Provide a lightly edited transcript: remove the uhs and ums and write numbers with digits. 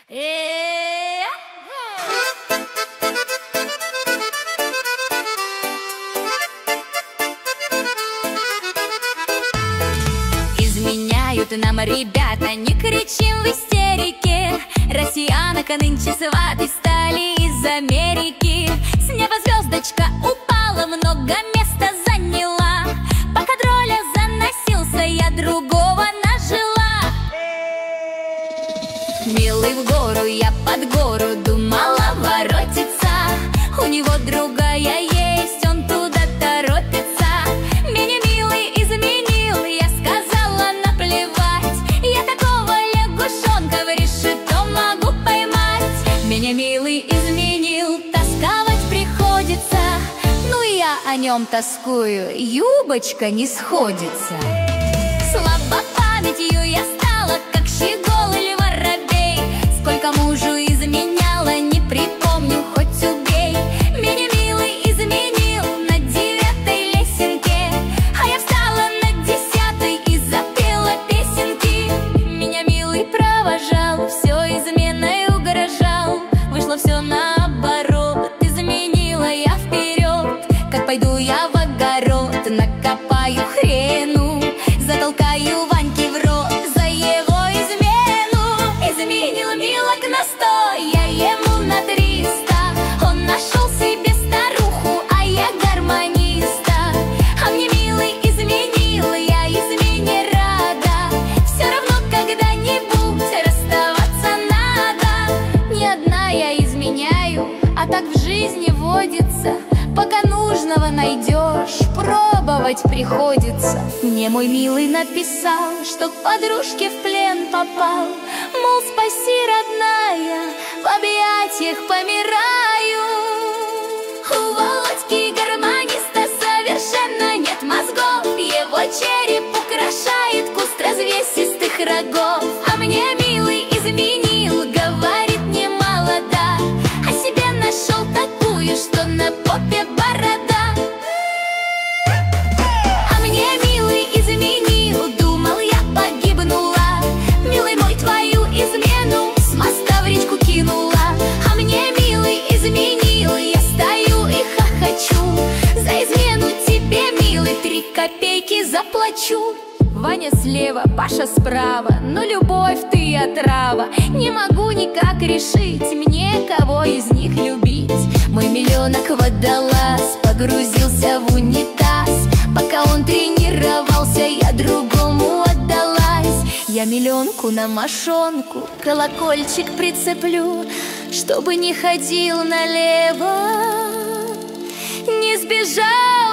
Изменяют нам ребята, не кричим в истерике. Россиянок нынче сваты стали из Америки. С неба звездочка упала, много места заняла. Пока дроля заносился, я другого нажила. Милый в гору, я под гору, думала воротиться. У него другая есть, он туда торопится. Меня милый изменил, я сказала наплевать. Я такого лягушонка в решето могу поймать. Меня милый изменил, тосковать приходится. Ну я о нем тоскую, юбочка не сходится. Слабо памятью я стала, как щегол или воробей. Сколько мужу изменяла, не припомню, хоть убей. Меня милый изменил на 9-й лесенке, а я встала на 10-й и запела песенки. Меня милый провожал, все изменой угрожал. Вышло все наоборот, изменила я вперед. Как пойду я в огород, накопаю хрену, затолкаю Ваньке в рот за его измену. Изменил милок на 100, я ему на 300. Он нашел себе старуху, а я гармониста. А мне милый изменил, я измене рада. Все равно когда-нибудь расставаться надо. Не одна я изменяю, а так в жизни водится. Пока нужного найдешь, пробовать приходится. Мне мой милый написал, что к подружке в плен попал. Мол, спаси, родная, в объятиях помираю. У Володьки гармониста совершенно нет мозгов. Его череп украшает куст развесистых рогов. А мне милый изменил, говорит, не молода, а себе нашел такую, что на попе борода. А мне милый изменил, думал, я погибнула. Милый мой, твою измену с моста в речку кинула. А мне милый изменил, я стою и хохочу. За измену тебе, милый, 3 копейки заплачу. Ваня слева, Паша справа, но любовь ты отрава. Не могу никак решить, мне кого из них любить. Мой миллионок водолаз погрузился в унитаз. Пока он тренировался, я другому отдалась. Я миллионку на мошонку, колокольчик прицеплю, чтобы не ходил налево, не сбежал